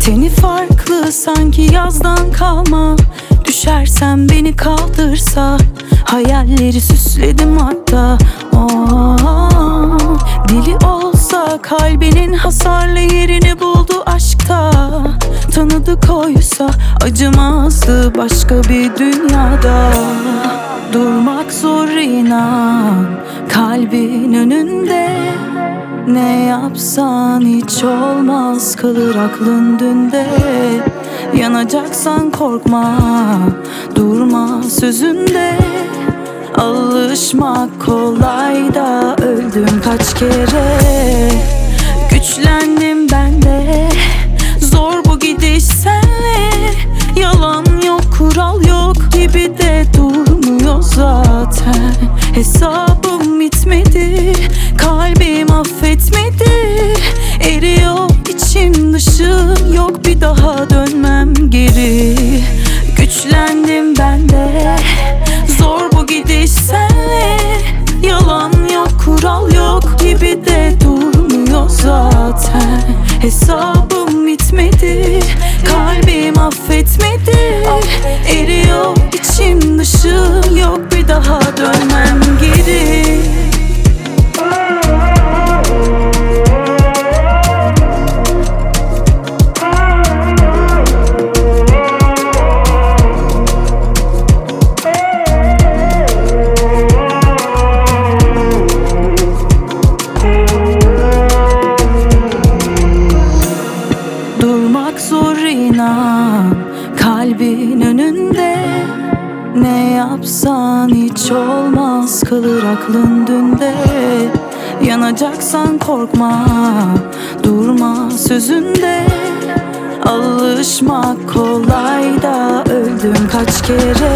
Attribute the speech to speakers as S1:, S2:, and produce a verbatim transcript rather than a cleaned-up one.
S1: Teni farklı sanki yazdan kalma. Düşersem beni kaldırsa, hayalleri süsledim hatta. Aa, dili olsa kalbinin hasarlı yerini buldu aşkta. Tanıdık oysa acımazdı başka bir dünyada. Durmak zor inan kalbin önünde. Ne yapsan hiç olmaz, kalır aklın dünde. Yanacaksan korkma, durma sözünde. Alışmak kolay da öldüm kaç kere. Güçlendim ben de, zor bu gidiş senle. Yalan yok, kural yok gibi de durmuyor zaten. Hesabım bitmedi, kalbim affetmedi. Eriyor içim dışım, yok bir daha dönmem geri. Güçlendim ben de, zor bu gidiş senle. Yalan yok, kural yok gibi de durmuyor zaten. Hesabım bitmedi, kalbim affetmedi. Eriyor içim dışım, yok bir daha dönmem geri. Durmak zor inan kalbin önünde. Ne yapsan hiç olmaz, kalır aklın dünde. Yanacaksan korkma, durma sözünde. Alışmak kolay da öldüm kaç kere.